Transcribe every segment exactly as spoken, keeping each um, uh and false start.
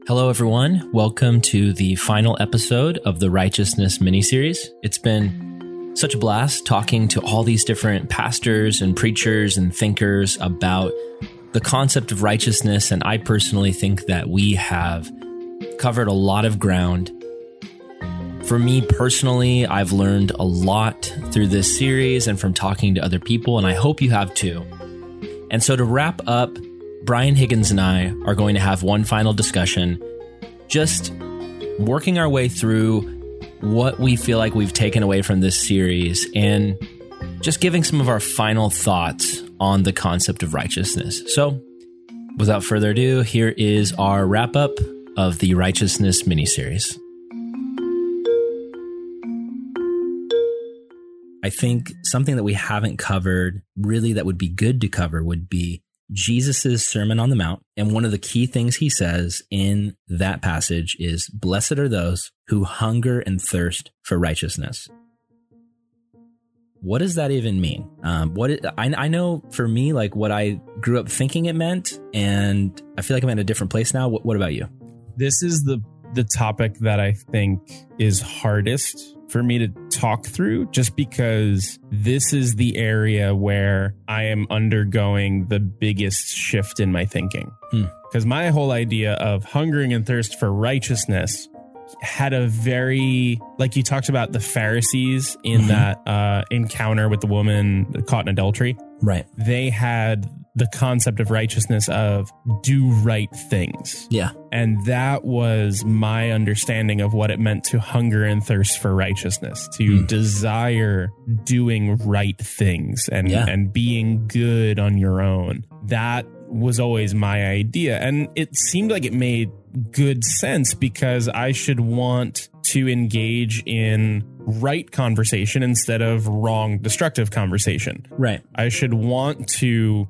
Hello, everyone. Welcome to the final episode of the Righteousness miniseries. It's been such a blast talking to all these different pastors and preachers and thinkers about the concept of righteousness, and I personally think that we have covered a lot of ground. For me personally, I've learned a lot through this series and from talking to other people, and I hope you have too. And so to wrap up, Brian Higgins and I are going to have one final discussion, just working our way through what we feel like we've taken away from this series and just giving some of our final thoughts on the concept of righteousness. So without further ado, here is our wrap up of the Righteousness miniseries. I think something that we haven't covered really that would be good to cover would be Jesus' Sermon on the Mount. And one of the key things he says in that passage is, "Blessed are those who hunger and thirst for righteousness." What does that even mean? Um, what it, I, I know for me, like what I grew up thinking it meant, and I feel like I'm in a different place now. What, what about you? This is the the topic that I think is hardest for me to talk through, just because this is the area where I am undergoing the biggest shift in my thinking. Because hmm. my whole idea of hungering and thirst for righteousness had a very, like you talked about the Pharisees in mm-hmm. that uh, encounter with the woman caught in adultery. Right. They had the concept of righteousness of do right things. Yeah. And that was my understanding of what it meant to hunger and thirst for righteousness, to mm. desire doing right things and, yeah. and being good on your own. That was always my idea. And it seemed like it made good sense because I should want to engage in right conversation instead of wrong, destructive conversation. Right. I should want to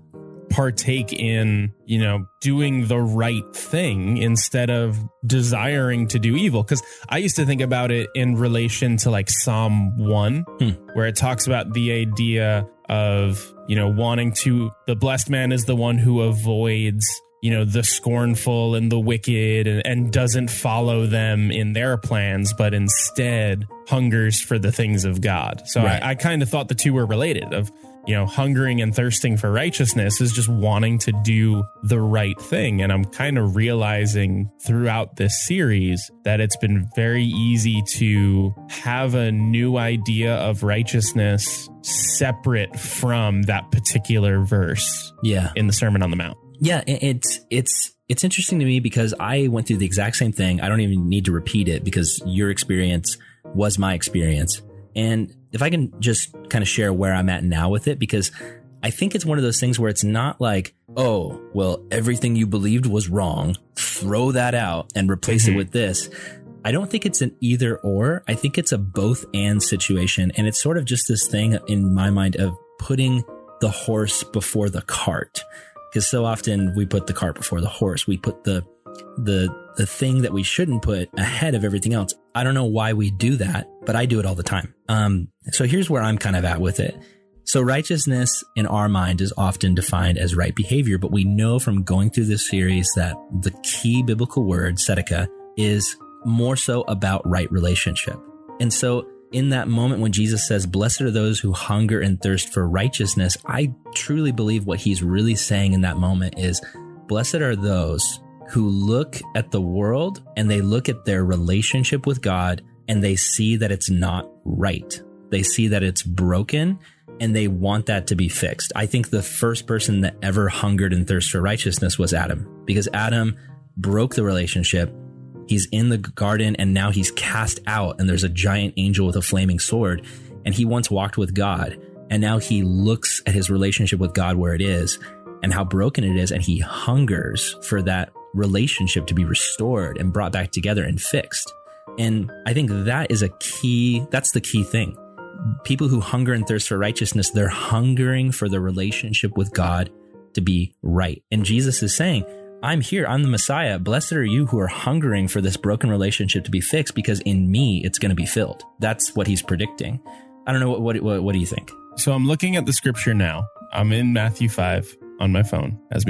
partake in, you know, doing the right thing instead of desiring to do evil. Because I used to think about it in relation to like Psalm one, hmm. where it talks about the idea of, you know, wanting to, the blessed man is the one who avoids, you know, the scornful and the wicked and, and doesn't follow them in their plans, but instead hungers for the things of God. So right. I, I kind of thought the two were related of, you know, hungering and thirsting for righteousness is just wanting to do the right thing. And I'm kind of realizing throughout this series that it's been very easy to have a new idea of righteousness separate from that particular verse yeah. in the Sermon on the Mount. Yeah, it's it's it's interesting to me because I went through the exact same thing. I don't even need to repeat it because your experience was my experience. And if I can just kind of share where I'm at now with it, because I think it's one of those things where it's not like, oh, well, everything you believed was wrong, throw that out and replace mm-hmm. it with this. I don't think it's an either or. I think it's a both and situation. And it's sort of just this thing in my mind of putting the horse before the cart. Because so often we put the cart before the horse. We put the the the thing that we shouldn't put ahead of everything else. I don't know why we do that, but I do it all the time. Um, so here's where I'm kind of at with it. So righteousness in our mind is often defined as right behavior, but we know from going through this series that the key biblical word, tzedakah, is more so about right relationship. And so in that moment when Jesus says, "Blessed are those who hunger and thirst for righteousness," I truly believe what he's really saying in that moment is, blessed are those who look at the world and they look at their relationship with God and they see that it's not right. They see that it's broken and they want that to be fixed. I think the first person that ever hungered and thirsted for righteousness was Adam, because Adam broke the relationship. He's in the garden and now he's cast out and there's a giant angel with a flaming sword, and he once walked with God and now he looks at his relationship with God where it is and how broken it is, and he hungers for that relationship to be restored and brought back together and fixed. And I think that is a key, that's the key thing. People who hunger and thirst for righteousness, they're hungering for the relationship with God to be right. And Jesus is saying, I'm here, I'm the Messiah. Blessed are you who are hungering for this broken relationship to be fixed, because in me, it's going to be filled. That's what he's predicting. I don't know. What, what, what, what do you think? So I'm looking at the scripture now. I'm in Matthew five on my phone as we talk.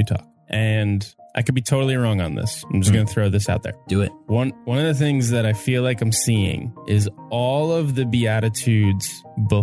and I could be totally wrong on this. I'm just mm. going to throw this out there. Do it. One one of the things that I feel like I'm seeing is all of the Beatitudes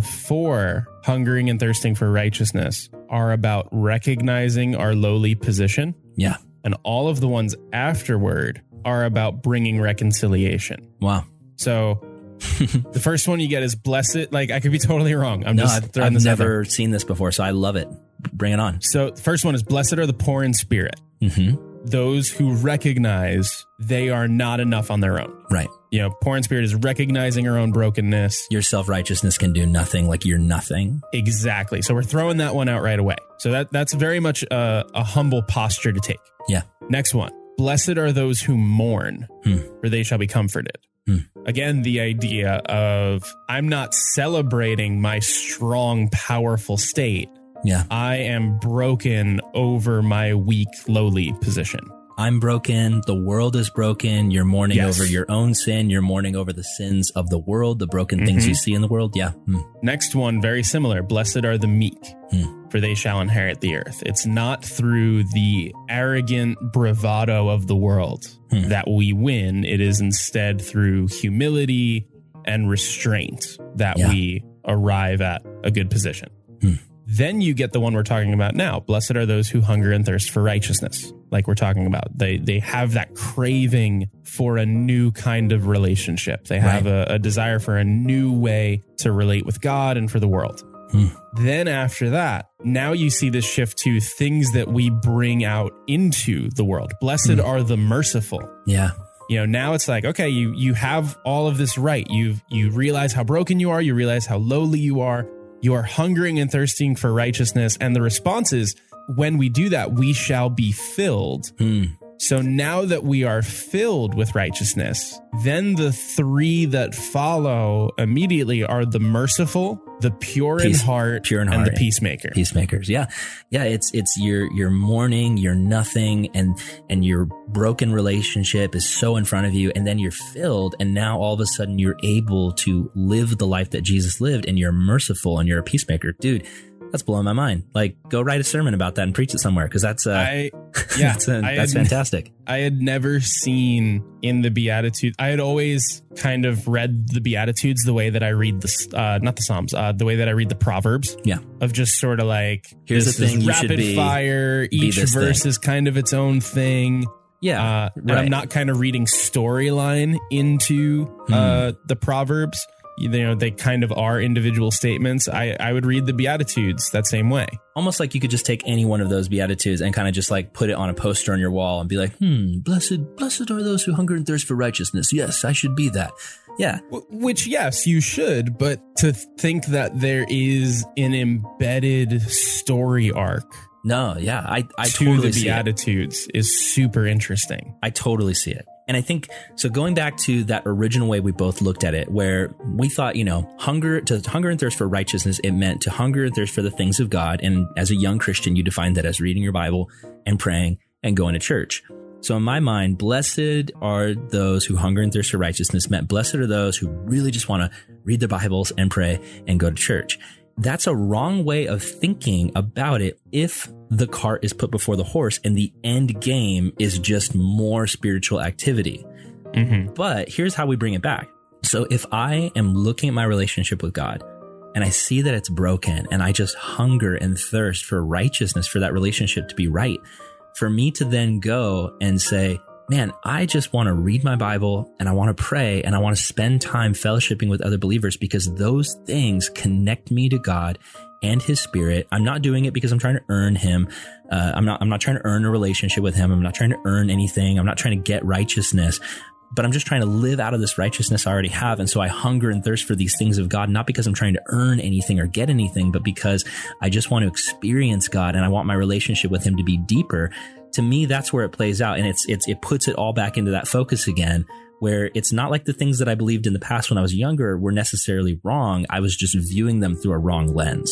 before hungering and thirsting for righteousness are about recognizing our lowly position. Yeah. And all of the ones afterward are about bringing reconciliation. Wow. So the first one you get is blessed. Like, I could be totally wrong. I'm no, just I've, throwing I've this never out there. seen this before, so I love it. Bring it on. So the first one is blessed are the poor in spirit. Mm-hmm. Those who recognize they are not enough on their own. Right. You know, poor in spirit is recognizing our own brokenness. Your self-righteousness can do nothing, like you're nothing. Exactly. So we're throwing that one out right away. So that that's very much a, a humble posture to take. Yeah. Next one. Blessed are those who mourn, hmm. for they shall be comforted. Hmm. Again, the idea of I'm not celebrating my strong, powerful state. Yeah. I am broken over my weak, lowly position. I'm broken. The world is broken. You're mourning Yes. over your own sin. You're mourning over the sins of the world, the broken Mm-hmm. things you see in the world. Yeah. Hmm. Next one, very similar. Blessed are the meek, Hmm. for they shall inherit the earth. It's not through the arrogant bravado of the world Hmm. that we win. It is instead through humility and restraint that Yeah. we arrive at a good position. Hmm. Then you get the one we're talking about now. Blessed are those who hunger and thirst for righteousness. Like we're talking about, they they have that craving for a new kind of relationship. They have Right. a, a desire for a new way to relate with God and for the world. Hmm. Then after that, now you see this shift to things that we bring out into the world. Blessed Hmm. are the merciful. Yeah. You know, now it's like, okay, you you have all of this right. You you realize how broken you are. You realize how lowly you are. You are hungering and thirsting for righteousness. And the response is, when we do that, we shall be filled. Hmm. So now that we are filled with righteousness, then the three that follow immediately are the merciful, the pure Peace, in heart, pure in and heart, the peacemaker. Peacemakers. Yeah. Yeah. It's, it's your, your mourning, your nothing, and, and your broken relationship is so in front of you. And then you're filled. And now all of a sudden you're able to live the life that Jesus lived, and you're merciful and you're a peacemaker. Dude, that's blowing my mind. Like, go write a sermon about that and preach it somewhere. Cause that's, uh, I, yeah, that's, uh, I that's had, fantastic. I had never seen in the Beatitudes. I had always kind of read the Beatitudes the way that I read the, uh, not the Psalms, uh, the way that I read the Proverbs. Yeah. Of just sort of like, Here's this the thing, is you should rapid be- fire. be Each this verse thing. is kind of its own thing. Yeah. Uh, and right. I'm not kind of reading storyline into uh, the Proverbs. You know, they kind of are individual statements. I, I would read the Beatitudes that same way. Almost like you could just take any one of those Beatitudes and kind of just like put it on a poster on your wall and be like, hmm, blessed, blessed are those who hunger and thirst for righteousness. Yes, I should be that. Yeah. W- Which, yes, you should. But to think that there is an embedded story arc No, yeah, I, I to totally the see it. Beatitudes is super interesting. I totally see it. And I think, so going back to that original way we both looked at it, where we thought, you know, hunger, to hunger and thirst for righteousness, it meant to hunger and thirst for the things of God. And as a young Christian, you defined that as reading your Bible and praying and going to church. So in my mind, blessed are those who hunger and thirst for righteousness meant blessed are those who really just want to read their Bibles and pray and go to church. That's a wrong way of thinking about it if the cart is put before the horse and the end game is just more spiritual activity. Mm-hmm. But here's how we bring it back. So if I am looking at my relationship with God and I see that it's broken and I just hunger and thirst for righteousness, for that relationship to be right, for me to then go and say, man, I just want to read my Bible and I want to pray and I want to spend time fellowshipping with other believers because those things connect me to God and His Spirit. I'm not doing it because I'm trying to earn Him. Uh, I'm not, I'm not trying to earn a relationship with Him. I'm not trying to earn anything. I'm not trying to get righteousness, but I'm just trying to live out of this righteousness I already have. And so I hunger and thirst for these things of God, not because I'm trying to earn anything or get anything, but because I just want to experience God and I want my relationship with Him to be deeper. To me, that's where it plays out. And it's, it's, it puts it all back into that focus again, where it's not like the things that I believed in the past when I was younger were necessarily wrong. I was just viewing them through a wrong lens.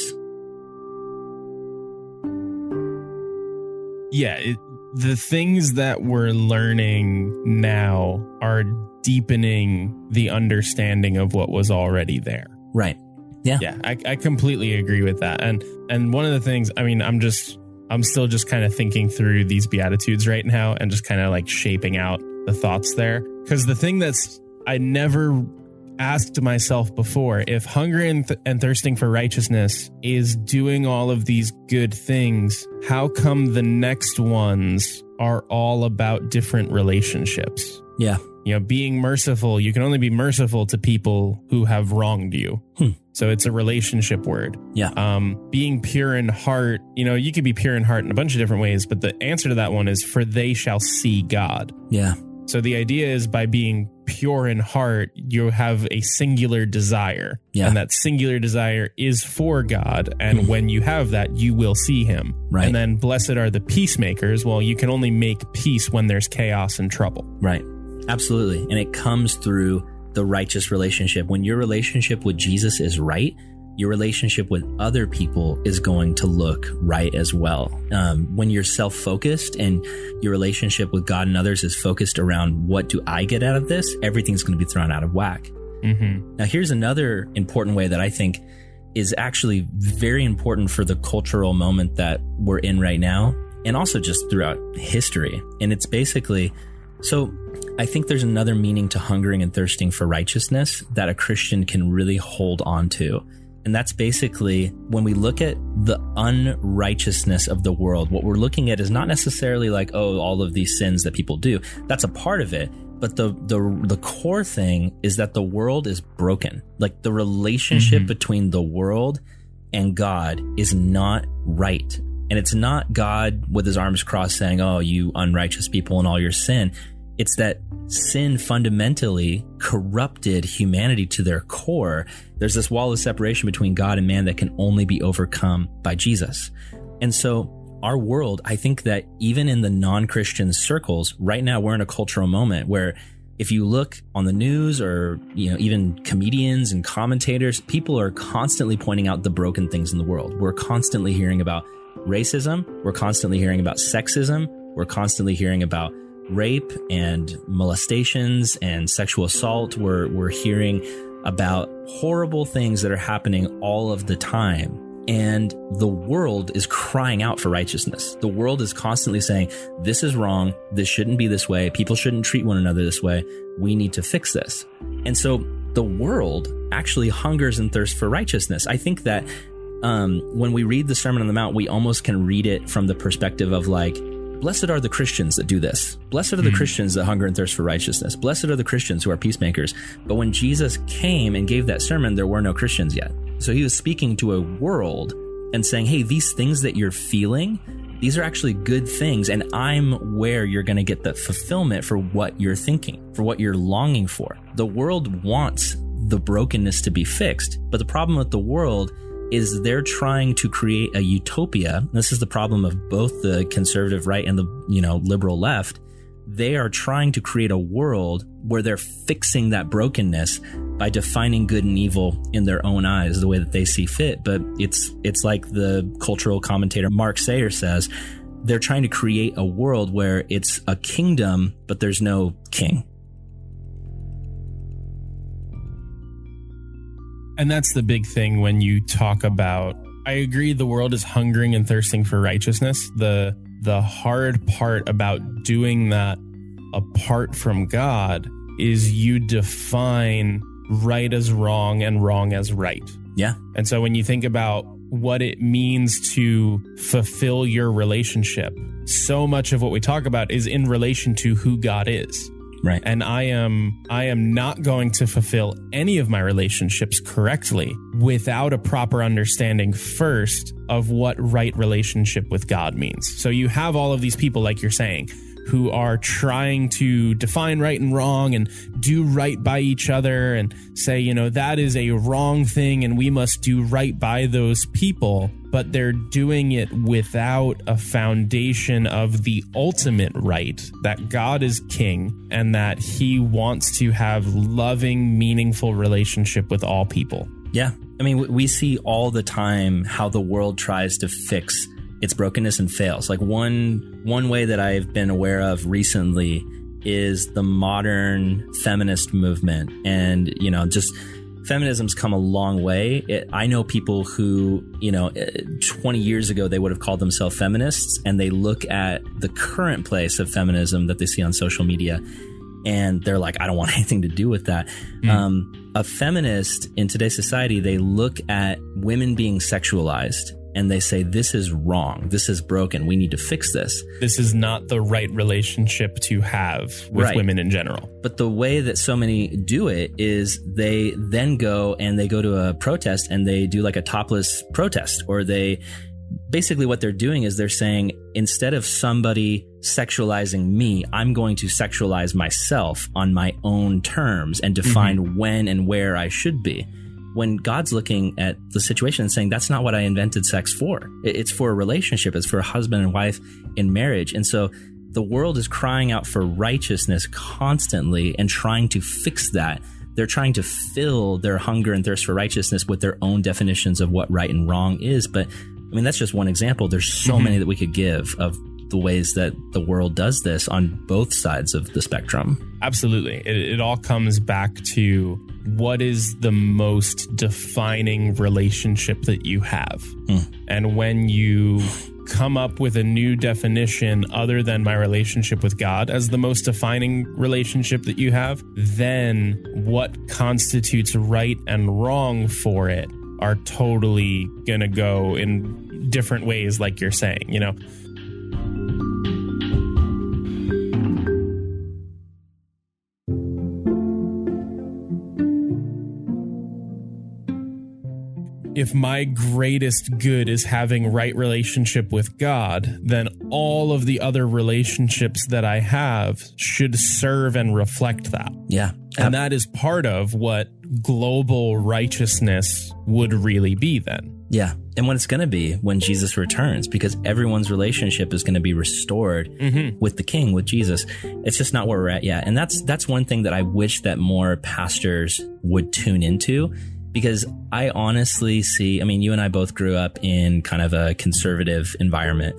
Yeah, it, the things that we're learning now are deepening the understanding of what was already there. Right. Yeah. Yeah, I, I completely agree with that. And and one of the things, I mean, I'm just I'm still just kind of thinking through these Beatitudes right now and just kind of like shaping out the thoughts there. Because the thing that's I never asked myself before, if hunger and, th- and thirsting for righteousness is doing all of these good things, how come the next ones are all about different relationships? Yeah. You know, being merciful, you can only be merciful to people who have wronged you. Hmm. So it's a relationship word. Yeah. Um, being pure in heart, you know, you could be pure in heart in a bunch of different ways, but the answer to that one is for they shall see God. Yeah. So the idea is by being pure in heart, you have a singular desire. Yeah. And that singular desire is for God. And mm-hmm. when you have that, you will see him. Right. And then blessed are the peacemakers. Well, you can only make peace when there's chaos and trouble. Right. Absolutely. And it comes through the righteous relationship. When your relationship with Jesus is right, your relationship with other people is going to look right as well. Um, when you're self-focused and your relationship with God and others is focused around what do I get out of this, everything's going to be thrown out of whack. Mm-hmm. Now, here's another important way that I think is actually very important for the cultural moment that we're in right now, and also just throughout history. And it's basically, so I think there's another meaning to hungering and thirsting for righteousness that a Christian can really hold on to. And that's basically when we look at the unrighteousness of the world, what we're looking at is not necessarily like, oh, all of these sins that people do. That's a part of it. But the the the core thing is that the world is broken. Like the relationship mm-hmm. between the world and God is not right. And it's not God with his arms crossed saying, oh, you unrighteous people and all your sin. It's that sin fundamentally corrupted humanity to their core. There's this wall of separation between God and man that can only be overcome by Jesus. And so our world, I think that even in the non-Christian circles, right now we're in a cultural moment where if you look on the news or, you know, even comedians and commentators, people are constantly pointing out the broken things in the world. We're constantly hearing about racism. We're constantly hearing about sexism. We're constantly hearing about rape and molestations and sexual assault. We're, we're hearing about horrible things that are happening all of the time. And the world is crying out for righteousness. The world is constantly saying, this is wrong. This shouldn't be this way. People shouldn't treat one another this way. We need to fix this. And so the world actually hungers and thirsts for righteousness. I think that um, when we read the Sermon on the Mount, we almost can read it from the perspective of like, blessed are the Christians that do this. Blessed are the mm. Christians that hunger and thirst for righteousness. Blessed are the Christians who are peacemakers. But when Jesus came and gave that sermon, there were no Christians yet. So he was speaking to a world and saying, hey, these things that you're feeling, these are actually good things. And I'm where you're going to get the fulfillment for what you're thinking, for what you're longing for. The world wants the brokenness to be fixed. But the problem with the world is they're trying to create a utopia. This is the problem of both the conservative right and the, you know, liberal left. They are trying to create a world where they're fixing that brokenness by defining good and evil in their own eyes, the way that they see fit. But it's it's like the cultural commentator Mark Sayer says, they're trying to create a world where it's a kingdom, but there's no king. And that's the big thing when you talk about, I agree the world is hungering and thirsting for righteousness. The the hard part about doing that apart from God is you define right as wrong and wrong as right. Yeah. And so when you think about what it means to fulfill your relationship, so much of what we talk about is in relation to who God is. Right. And I am I am not going to fulfill any of my relationships correctly without a proper understanding first of what right relationship with God means. So you have all of these people, like you're saying, who are trying to define right and wrong and do right by each other and say, you know, that is a wrong thing and we must do right by those people. But they're doing it without a foundation of the ultimate right, that God is king and that he wants to have loving, meaningful relationship with all people. Yeah. I mean, we see all the time how the world tries to fix its brokenness and fails. Like one one way that I've been aware of recently is the modern feminist movement. And, you know, just feminism's come a long way. It, I know people who, you know, twenty years ago, they would have called themselves feminists, and they look at the current place of feminism that they see on social media, and they're like, I don't want anything to do with that. Mm. Um, a feminist in today's society, they look at women being sexualized and they say, this is wrong. This is broken. We need to fix this. This is not the right relationship to have with right. women in general. But the way that so many do it is they then go and they go to a protest and they do like a topless protest, or they basically what they're doing is they're saying, instead of somebody sexualizing me, I'm going to sexualize myself on my own terms and define mm-hmm. when and where I should be. When God's looking at the situation and saying, that's not what I invented sex for. It's for a relationship. It's for a husband and wife in marriage. And so the world is crying out for righteousness constantly and trying to fix that. They're trying to fill their hunger and thirst for righteousness with their own definitions of what right and wrong is. But I mean, that's just one example. There's so mm-hmm. many that we could give of the ways that the world does this on both sides of the spectrum. Absolutely. It, it all comes back to what is the most defining relationship that you have. Mm. And when you come up with a new definition other than my relationship with God as the most defining relationship that you have, then what constitutes right and wrong for it are totally going to go in different ways, like you're saying, you know? If my greatest good is having right relationship with God, then all of the other relationships that I have should serve and reflect that. Yeah. And that is part of what global righteousness would really be then. Yeah. And what it's going to be when Jesus returns, because everyone's relationship is going to be restored mm-hmm. with the King, with Jesus. It's just not where we're at yet. And that's that's one thing that I wish that more pastors would tune into. Because I honestly see, I mean, you and I both grew up in kind of a conservative environment.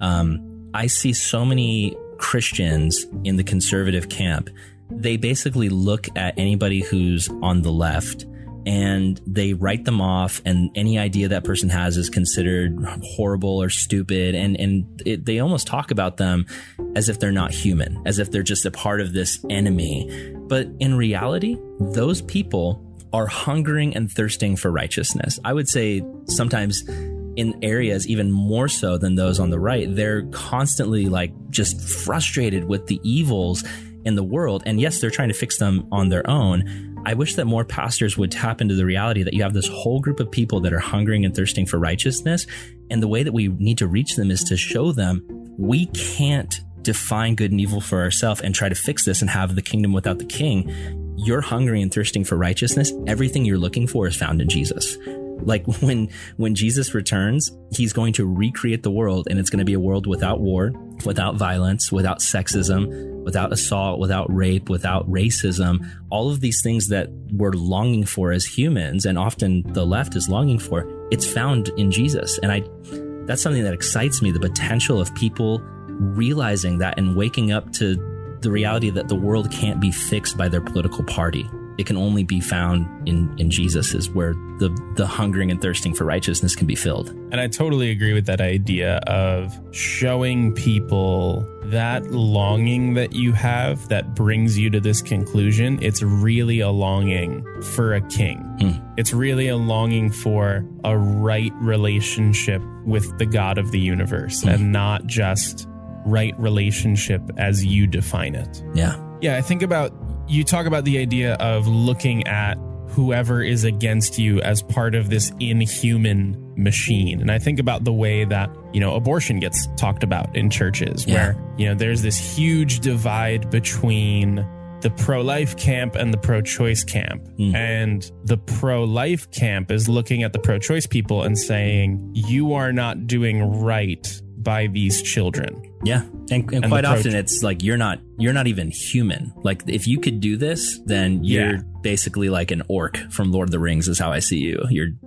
Um, I see so many Christians in the conservative camp. They basically look at anybody who's on the left and they write them off, and any idea that person has is considered horrible or stupid. And, and it, they almost talk about them as if they're not human, as if they're just a part of this enemy. But in reality, those people are hungering and thirsting for righteousness. I would say sometimes in areas even more so than those on the right, they're constantly like just frustrated with the evils in the world. And yes, they're trying to fix them on their own. I wish that more pastors would tap into the reality that you have this whole group of people that are hungering and thirsting for righteousness. And the way that we need to reach them is to show them we can't define good and evil for ourselves and try to fix this and have the kingdom without the king. You're hungry and thirsting for righteousness. Everything you're looking for is found in Jesus. Like when when Jesus returns, he's going to recreate the world, and it's going to be a world without war, without violence, without sexism, without assault, without rape, without racism. All of these things that we're longing for as humans, and often the left is longing for, it's found in Jesus. And I that's something that excites me, the potential of people realizing that and waking up to the reality that the world can't be fixed by their political party. It can only be found in, in Jesus, is where the, the hungering and thirsting for righteousness can be filled. And I totally agree with that idea of showing people that longing that you have that brings you to this conclusion. It's really a longing for a king. Hmm. It's really a longing for a right relationship with the God of the universe hmm. and not just right relationship as you define it. Yeah. Yeah, I think about, you talk about the idea of looking at whoever is against you as part of this inhuman machine. And I think about the way that, you know, abortion gets talked about in churches, yeah. where, you know, there's this huge divide between the pro-life camp and the pro-choice camp. Mm. And the pro-life camp is looking at the pro-choice people and saying, you are not doing right by these children. Yeah. And, and, and quite often it's like, you're not, you're not even human. Like if you could do this, then you're yeah. basically like an orc from Lord of the Rings is how I see you. You're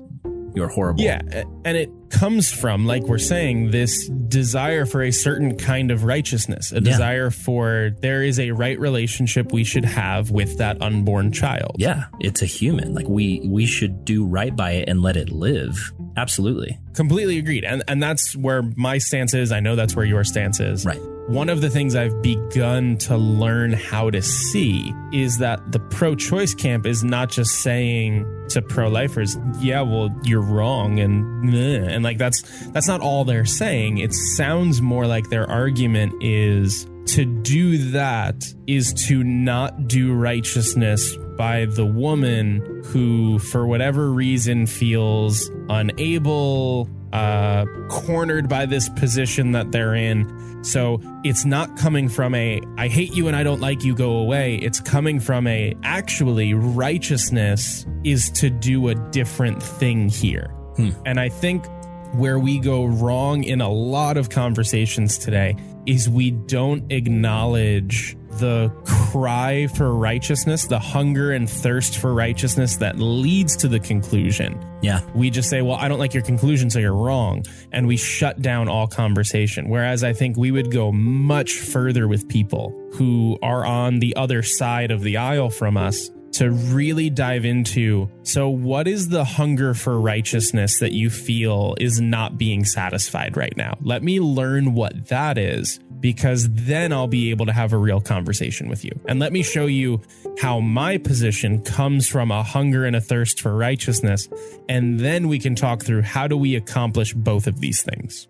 You're horrible. Yeah. And it comes from, like we're saying, this desire for a certain kind of righteousness, a Yeah. desire for there is a right relationship we should have with that unborn child. Yeah. It's a human. Like we, we should do right by it and let it live. Absolutely. Completely agreed. And and that's where my stance is. I know that's where your stance is. Right. One of the things I've begun to learn how to see is that the pro-choice camp is not just saying to pro-lifers, yeah, well, you're wrong. And meh. and like that's that's not all they're saying. It sounds more like their argument is to do that is to not do righteousness by the woman who, for whatever reason, feels unable, uh, cornered by this position that they're in. So it's not coming from a, I hate you and I don't like you, go away. It's coming from a, actually, righteousness is to do a different thing here. Hmm. And I think where we go wrong in a lot of conversations today is we don't acknowledge the cry for righteousness, the hunger and thirst for righteousness that leads to the conclusion. Yeah. We just say, well, I don't like your conclusion, so you're wrong. And we shut down all conversation. Whereas I think we would go much further with people who are on the other side of the aisle from us to really dive into, so what is the hunger for righteousness that you feel is not being satisfied right now? Let me learn what that is, because then I'll be able to have a real conversation with you. And let me show you how my position comes from a hunger and a thirst for righteousness. And then we can talk through how do we accomplish both of these things.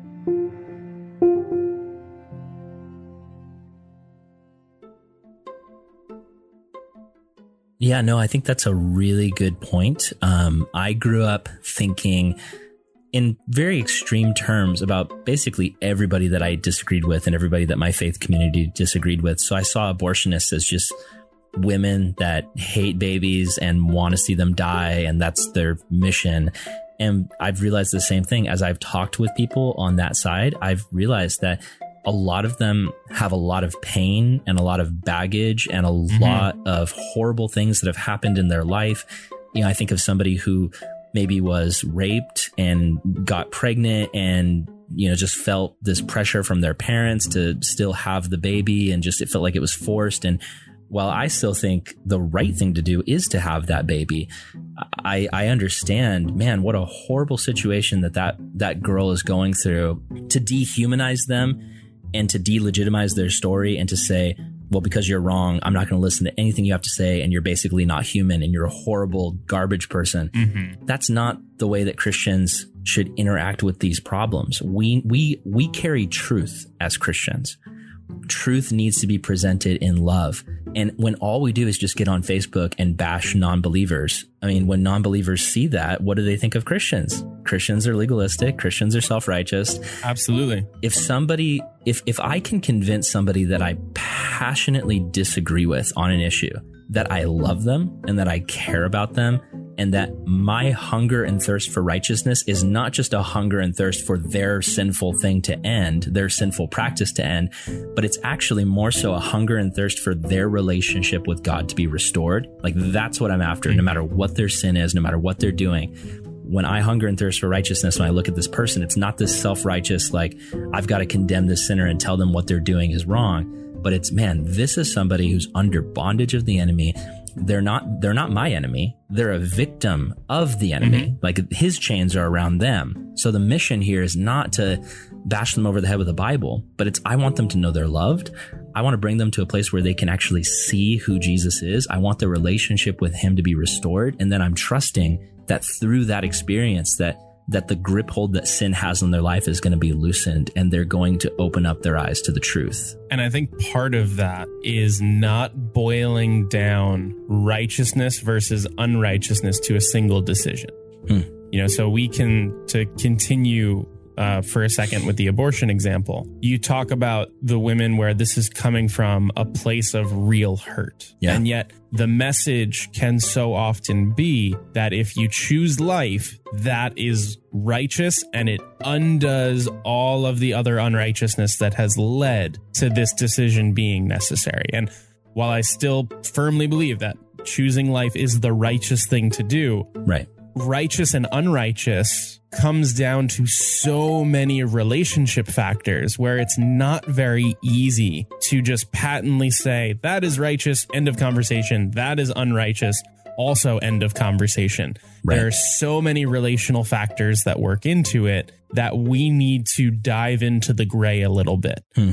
Yeah, no, I think that's a really good point. Um, I grew up thinking in very extreme terms about basically everybody that I disagreed with and everybody that my faith community disagreed with. So I saw abortionists as just women that hate babies and want to see them die, and that's their mission. And I've realized the same thing as I've talked with people on that side. I've realized that a lot of them have a lot of pain and a lot of baggage and a mm-hmm. lot of horrible things that have happened in their life. You know, I think of somebody who maybe was raped and got pregnant and, you know, just felt this pressure from their parents to still have the baby, and just it felt like it was forced. And while I still think the right thing to do is to have that baby, I, I understand, man, what a horrible situation that, that that girl is going through. To dehumanize them and to delegitimize their story and to say, well, because you're wrong, I'm not going to listen to anything you have to say, and you're basically not human and you're a horrible garbage person. Mm-hmm. That's not the way that Christians should interact with these problems. We we we carry truth as Christians. Truth needs to be presented in love. And when all we do is just get on Facebook and bash non-believers, I mean, when non-believers see that, what do they think of Christians? Christians are legalistic. Christians are self-righteous. Absolutely. If somebody, if, if I can convince somebody that I passionately disagree with on an issue, that I love them and that I care about them, and that my hunger and thirst for righteousness is not just a hunger and thirst for their sinful thing to end, their sinful practice to end, but it's actually more so a hunger and thirst for their relationship with God to be restored. Like, that's what I'm after, no matter what their sin is, no matter what they're doing. When I hunger and thirst for righteousness, when I look at this person, it's not this self-righteous, like, I've got to condemn this sinner and tell them what they're doing is wrong. But it's, man, this is somebody who's under bondage of the enemy. They're not, they're not my enemy. They're a victim of the enemy. Mm-hmm. Like, his chains are around them. So the mission here is not to bash them over the head with a Bible, but it's, I want them to know they're loved. I want to bring them to a place where they can actually see who Jesus is. I want their relationship with him to be restored. And then I'm trusting that through that experience, that that the grip hold that sin has on their life is going to be loosened, and they're going to open up their eyes to the truth. And I think part of that is not boiling down righteousness versus unrighteousness to a single decision. Hmm. You know, so we can, to continue uh, for a second with the abortion example, you talk about the women where this is coming from a place of real hurt. Yeah. And yet the message can so often be that if you choose life, that is righteous, and it undoes all of the other unrighteousness that has led to this decision being necessary. And while I still firmly believe that choosing life is the righteous thing to do, right, righteous and unrighteous comes down to so many relationship factors where it's not very easy to just patently say that is righteous, end of conversation. That is unrighteous, also end of conversation. Right. There are so many relational factors that work into it that we need to dive into the gray a little bit. Hmm.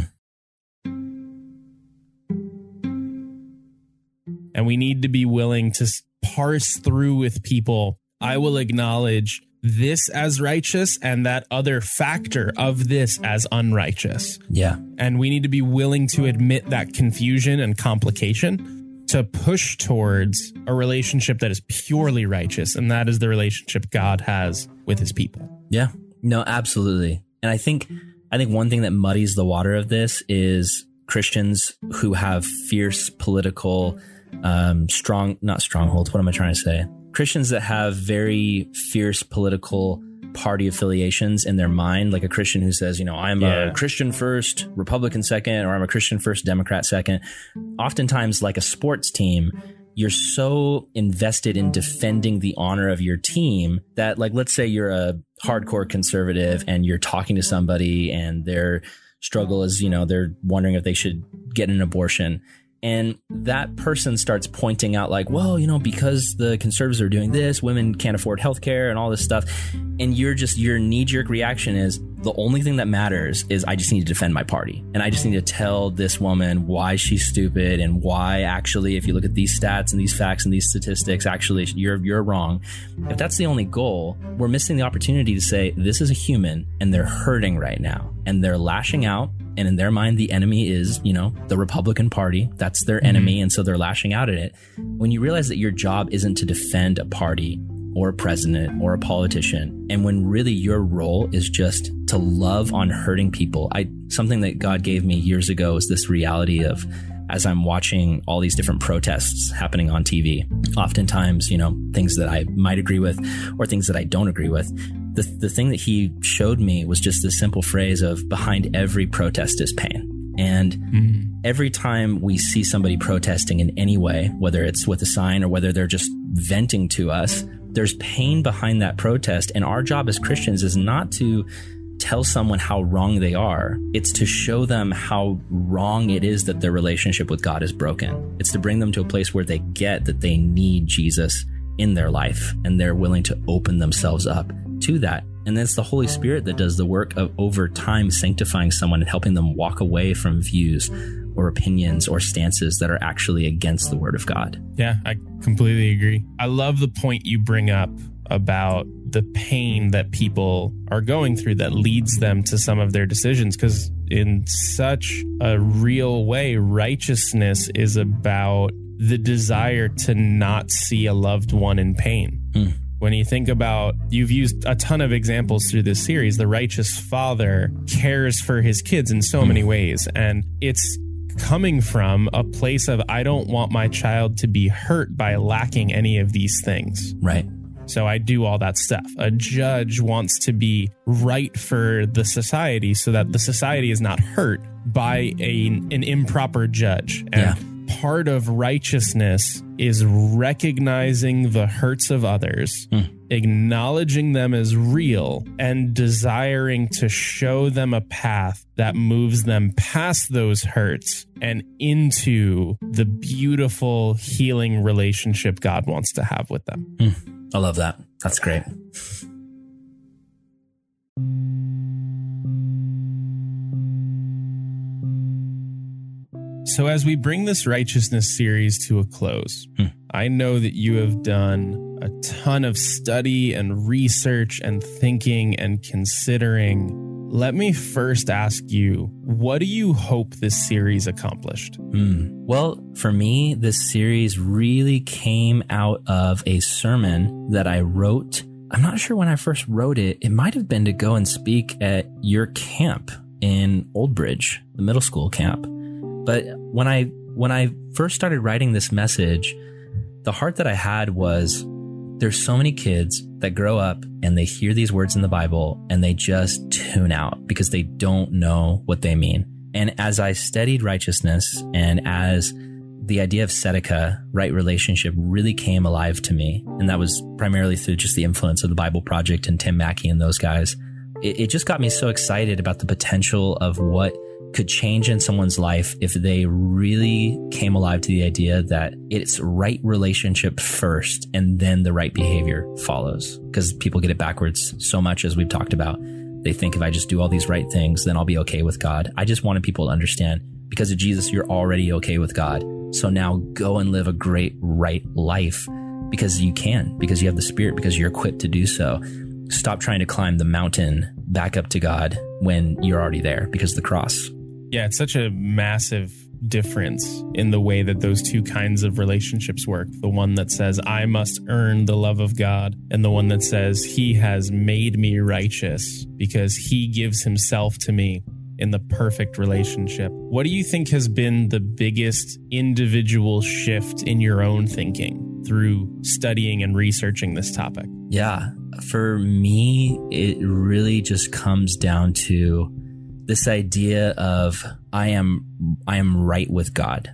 And we need to be willing to parse through with people. I will acknowledge this as righteous and that other factor of this as unrighteous. Yeah. And we need to be willing to admit that confusion and complication to push towards a relationship that is purely righteous. And that is the relationship God has with his people. Yeah, no, absolutely. And I think, I think one thing that muddies the water of this is Christians who have fierce political um, strong, not strongholds. What am I trying to say? Christians that have very fierce political party affiliations in their mind, like a Christian who says, you know, I'm yeah. a Christian first, Republican second, or I'm a Christian first, Democrat second. Oftentimes, like a sports team, you're so invested in defending the honor of your team that, like, let's say you're a hardcore conservative and you're talking to somebody and their struggle is, you know, they're wondering if they should get an abortion. And that person starts pointing out like, well, you know, because the conservatives are doing this, women can't afford healthcare and all this stuff. And you're just, your knee-jerk reaction is the only thing that matters is I just need to defend my party. And I just need to tell this woman why she's stupid and why actually, if you look at these stats and these facts and these statistics, actually you're you're wrong. If that's the only goal, we're missing the opportunity to say this is a human and they're hurting right now and they're lashing out. And in their mind, the enemy is, you know, the Republican Party. That's their enemy. Mm-hmm. And so they're lashing out at it. When you realize that your job isn't to defend a party or a president or a politician, and when really your role is just to love on hurting people. I something that God gave me years ago is this reality of, as I'm watching all these different protests happening on T V, oftentimes, you know, things that I might agree with or things that I don't agree with. The, the thing that he showed me was just this simple phrase of behind every protest is pain. And mm-hmm. every time we see somebody protesting in any way, whether it's with a sign or whether they're just venting to us, there's pain behind that protest. And our job as Christians is not to tell someone how wrong they are. It's to show them how wrong it is that their relationship with God is broken. It's to bring them to a place where they get that they need Jesus in their life and they're willing to open themselves up to that. And it's the Holy Spirit that does the work of over time sanctifying someone and helping them walk away from views or opinions or stances that are actually against the Word of God. Yeah, I completely agree. I love the point you bring up about the pain that people are going through that leads them to some of their decisions, because in such a real way, righteousness is about the desire to not see a loved one in pain. Mm. When you think about, you've used a ton of examples through this series, the righteous father cares for his kids in so many ways. And it's coming from a place of, I don't want my child to be hurt by lacking any of these things. Right. So I do all that stuff. A judge wants to be right for the society so that the society is not hurt by a, an improper judge. And yeah. part of righteousness is recognizing the hurts of others, mm. acknowledging them as real, and desiring to show them a path that moves them past those hurts and into the beautiful healing relationship God wants to have with them. Mm. I love that. That's great. So as we bring this righteousness series to a close, hmm. I know that you have done a ton of study and research and thinking and considering. Let me first ask you, what do you hope this series accomplished? Hmm. Well, for me, this series really came out of a sermon that I wrote. I'm not sure when I first wrote it. It might have been to go and speak at your camp in Old Bridge, the middle school camp. But when I when I first started writing this message, the heart that I had was, there's so many kids that grow up and they hear these words in the Bible and they just tune out because they don't know what they mean. And as I studied righteousness and as the idea of tzedakah, right relationship, really came alive to me. And that was primarily through just the influence of the Bible Project and Tim Mackey and those guys. It, it just got me so excited about the potential of what could change in someone's life if they really came alive to the idea that it's right relationship first and then the right behavior follows. Because people get it backwards so much, as we've talked about. They think if I just do all these right things, then I'll be okay with God. I just wanted people to understand, because of Jesus, you're already okay with God. So now go and live a great, right life, because you can, because you have the Spirit, because you're equipped to do so. Stop trying to climb the mountain back up to God when you're already there because of the cross. Yeah, it's such a massive difference in the way that those two kinds of relationships work. The one that says, I must earn the love of God, and the one that says, he has made me righteous because he gives himself to me in the perfect relationship. What do you think has been the biggest individual shift in your own thinking through studying and researching this topic? Yeah, for me, it really just comes down to this idea of I am I am right with God.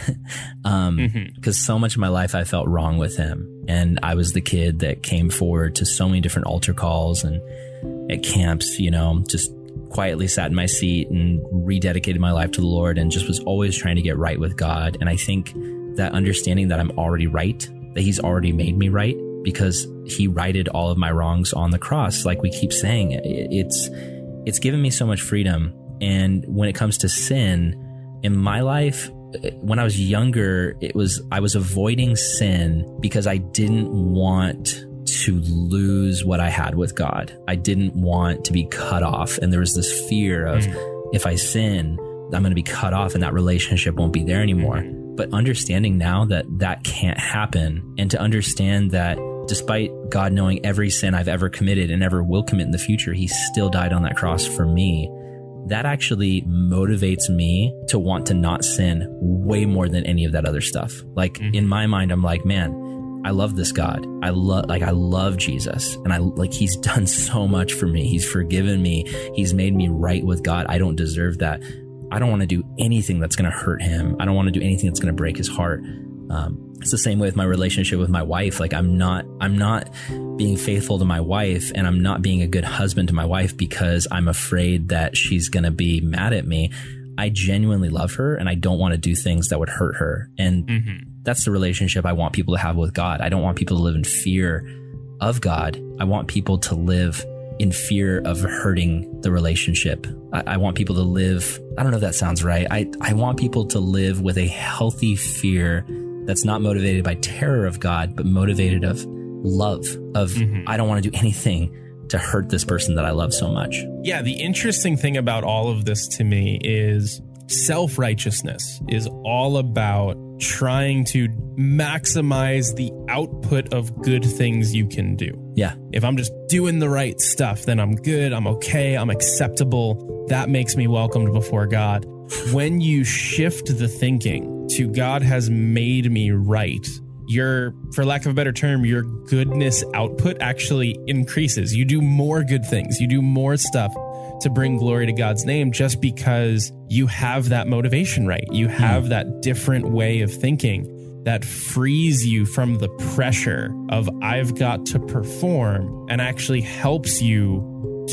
um, mm-hmm. Because so much of my life I felt wrong with him. And I was the kid that came forward to so many different altar calls and at camps, you know, just quietly sat in my seat and rededicated my life to the Lord and just was always trying to get right with God. And I think that understanding that I'm already right, that he's already made me right because he righted all of my wrongs on the cross. Like we keep saying, it's It's given me so much freedom. And when it comes to sin in my life, when I was younger, it was, I was avoiding sin because I didn't want to lose what I had with God. I didn't want to be cut off. And there was this fear of mm. if I sin, I'm going to be cut off and that relationship won't be there anymore. Mm. But understanding now that that can't happen, and to understand that despite God knowing every sin I've ever committed and ever will commit in the future, he still died on that cross for me. That actually motivates me to want to not sin way more than any of that other stuff. Like mm-hmm. in my mind, I'm like, man, I love this God. I love, like, I love Jesus. And I like, he's done so much for me. He's forgiven me. He's made me right with God. I don't deserve that. I don't want to do anything that's going to hurt him. I don't want to do anything that's going to break his heart. Um, it's the same way with my relationship with my wife. Like I'm not, I'm not being faithful to my wife, and I'm not being a good husband to my wife because I'm afraid that she's going to be mad at me. I genuinely love her and I don't want to do things that would hurt her. And mm-hmm. that's the relationship I want people to have with God. I don't want people to live in fear of God. I want people to live in fear of hurting the relationship. I, I want people to live, I don't know if that sounds right. I, I want people to live with a healthy fear that's not motivated by terror of God, but motivated of love, of mm-hmm. I don't want to do anything to hurt this person that I love so much. Yeah, the interesting thing about all of this to me is self-righteousness is all about trying to maximize the output of good things you can do. Yeah. If I'm just doing the right stuff, then I'm good, I'm okay, I'm acceptable. That makes me welcomed before God. When you shift the thinking to God has made me right, your, for lack of a better term, your goodness output actually increases. You do more good things. You do more stuff to bring glory to God's name just because you have that motivation right. You have mm. that different way of thinking that frees you from the pressure of I've got to perform, and actually helps you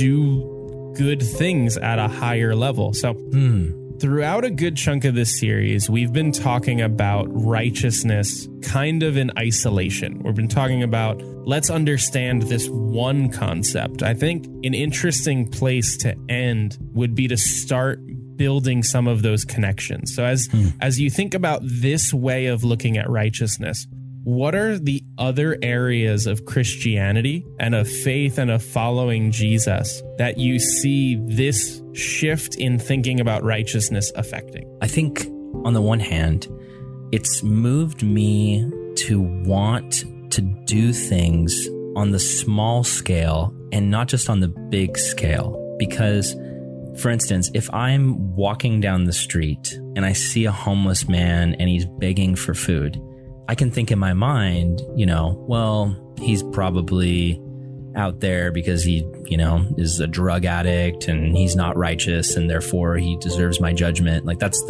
do good things at a higher level. So mm. throughout a good chunk of this series, we've been talking about righteousness kind of in isolation. We've been talking about, let's understand this one concept. I think an interesting place to end would be to start building some of those connections. So as, hmm. as you think about this way of looking at righteousness, what are the other areas of Christianity and of faith and of following Jesus that you see this shift in thinking about righteousness affecting? I think on the one hand, it's moved me to want to do things on the small scale and not just on the big scale. Because, for instance, if I'm walking down the street and I see a homeless man and he's begging for food, I can think in my mind, you know, well, he's probably out there because he, you know, is a drug addict and he's not righteous and therefore he deserves my judgment. Like that's the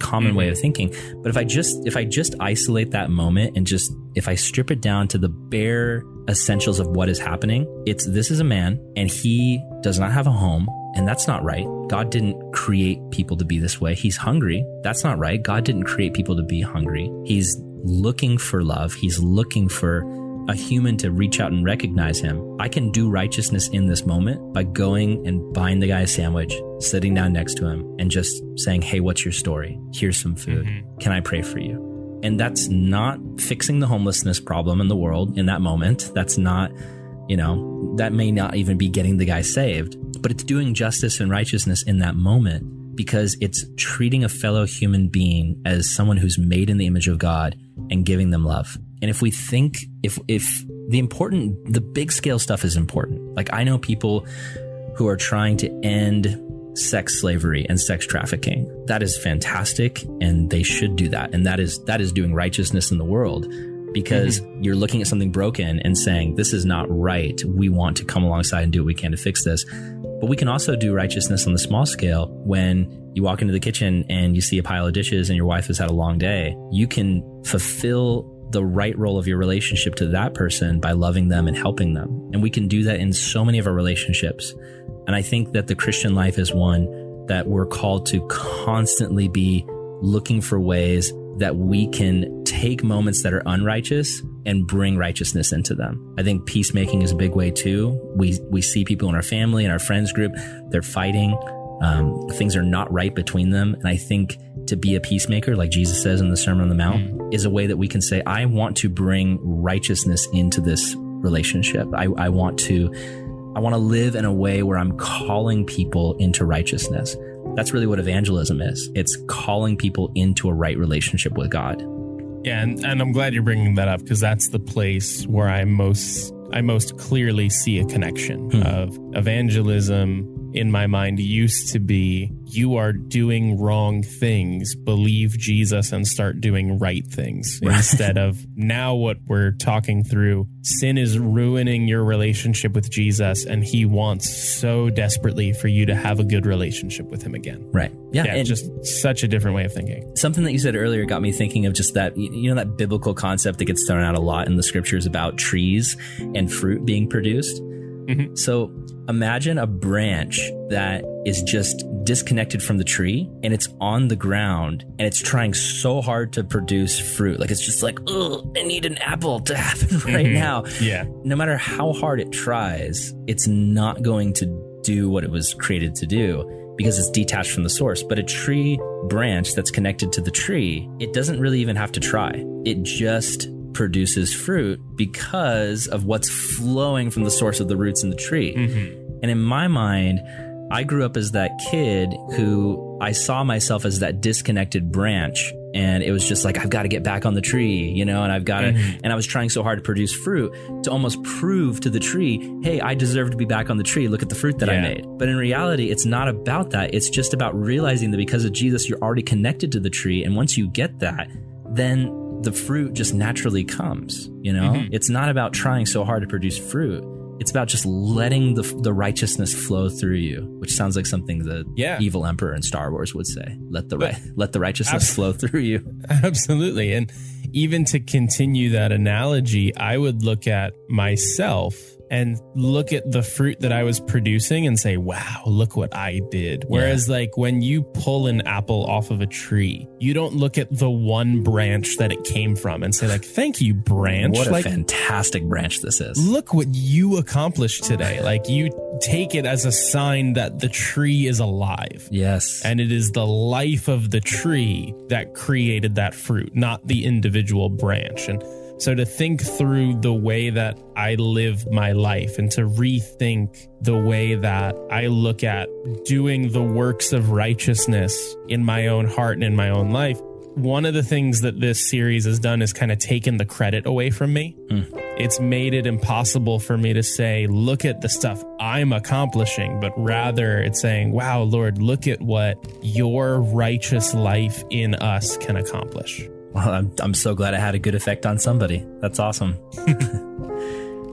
common Mm-hmm. way of thinking. But if I just, if I just isolate that moment and just, if I strip it down to the bare essentials of what is happening, it's, this is a man and he does not have a home, and that's not right. God didn't create people to be this way. He's hungry. That's not right. God didn't create people to be hungry. He's looking for love. He's looking for a human to reach out and recognize him. I can do righteousness in this moment by going and buying the guy a sandwich, sitting down next to him and just saying, hey, what's your story? Here's some food. Mm-hmm. Can I pray for you? And that's not fixing the homelessness problem in the world in that moment. That's not, you know, that may not even be getting the guy saved, but it's doing justice and righteousness in that moment because it's treating a fellow human being as someone who's made in the image of God and giving them love. And if we think, if, if the important, the big scale stuff is important, like I know people who are trying to end sex slavery and sex trafficking. That is fantastic. And they should do that. And that is, that is doing righteousness in the world because mm-hmm. you're looking at something broken and saying, this is not right. We want to come alongside and do what we can to fix this. But we can also do righteousness on the small scale when you walk into the kitchen and you see a pile of dishes and your wife has had a long day. You can fulfill the right role of your relationship to that person by loving them and helping them. And we can do that in so many of our relationships. And I think that the Christian life is one that we're called to constantly be looking for ways that we can take moments that are unrighteous and bring righteousness into them. I think peacemaking is a big way too. We, we see people in our family and our friends group, they're fighting. Um, things are not right between them. And I think to be a peacemaker, like Jesus says in the Sermon on the Mount, mm. is a way that we can say, I want to bring righteousness into this relationship. I, I want to, I want to live in a way where I'm calling people into righteousness. That's really what evangelism is. It's calling people into a right relationship with God. Yeah. And, and I'm glad you're bringing that up because that's the place where I most, I most clearly see a connection hmm. of evangelism. In my mind, used to be, you are doing wrong things, believe Jesus and start doing right things. Right. Instead of now what we're talking through, sin is ruining your relationship with Jesus, and he wants so desperately for you to have a good relationship with him again. Right. Yeah. Yeah, and just such a different way of thinking. Something that you said earlier got me thinking of just that, you know, that biblical concept that gets thrown out a lot in the scriptures about trees and fruit being produced. Mm-hmm. So imagine a branch that is just disconnected from the tree and it's on the ground and it's trying so hard to produce fruit. Like it's just like, oh, I need an apple to happen right mm-hmm. now. Yeah. No matter how hard it tries, it's not going to do what it was created to do because it's detached from the source. But a tree branch that's connected to the tree, it doesn't really even have to try. It just produces fruit because of what's flowing from the source of the roots in the tree. Mm-hmm. And in my mind, I grew up as that kid who I saw myself as that disconnected branch. And it was just like, I've got to get back on the tree, you know, and I've got to, mm-hmm. and I was trying so hard to produce fruit to almost prove to the tree, hey, I deserve to be back on the tree. Look at the fruit that yeah. I made. But in reality, it's not about that. It's just about realizing that because of Jesus, you're already connected to the tree. And once you get that, then the fruit just naturally comes, you know? Mm-hmm. It's not about trying so hard to produce fruit. It's about just letting the the righteousness flow through you, which sounds like something the yeah. evil emperor in Star Wars would say. Let the right, let the righteousness ab- flow through you. Absolutely. And even to continue that analogy, I would look at myself and look at the fruit that I was producing and say, wow, look what I did. Whereas yeah. like when you pull an apple off of a tree, you don't look at the one branch that it came from and say like, thank you, branch. What a like, fantastic branch this is. Look what you accomplished today. Like you take it as a sign that the tree is alive. Yes. And it is the life of the tree that created that fruit, not the individual branch. And so to think through the way that I live my life and to rethink the way that I look at doing the works of righteousness in my own heart and in my own life, one of the things that this series has done is kind of taken the credit away from me. Mm. It's made it impossible for me to say, look at the stuff I'm accomplishing, but rather it's saying, wow, Lord, look at what your righteous life in us can accomplish. Well, I'm, I'm so glad I had a good effect on somebody. That's awesome.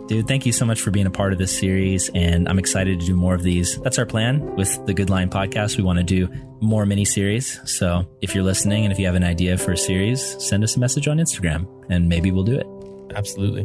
Dude, thank you so much for being a part of this series, and I'm excited to do more of these. That's our plan with the Good Lion podcast. We want to do more mini series. So if you're listening and if you have an idea for a series, send us a message on Instagram and maybe we'll do it. Absolutely.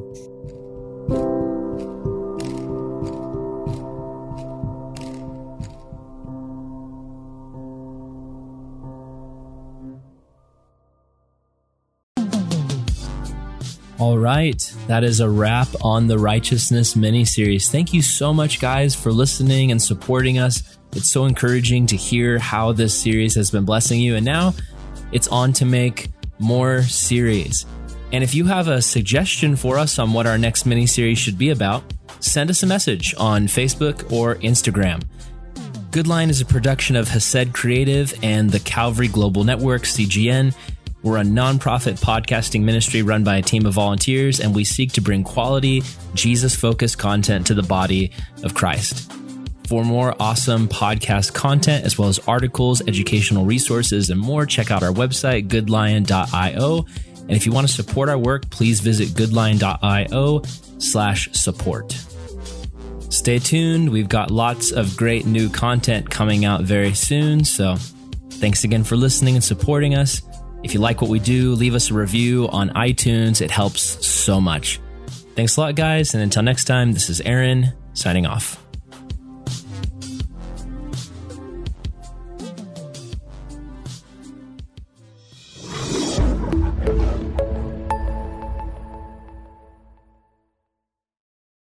All right, that is a wrap on the Righteousness mini-series. Thank you so much, guys, for listening and supporting us. It's so encouraging to hear how this series has been blessing you. And now it's on to make more series. And if you have a suggestion for us on what our next mini-series should be about, send us a message on Facebook or Instagram. Good Lion is a production of Hesed Creative and the Calvary Global Network, C G N. We're a nonprofit podcasting ministry run by a team of volunteers, and we seek to bring quality, Jesus-focused content to the body of Christ. For more awesome podcast content, as well as articles, educational resources, and more, check out our website, good lion dot io. And if you want to support our work, please visit good lion dot io slash support. Stay tuned. We've got lots of great new content coming out very soon. So thanks again for listening and supporting us. If you like what we do, leave us a review on iTunes. It helps so much. Thanks a lot, guys. And until next time, this is Aaron signing off.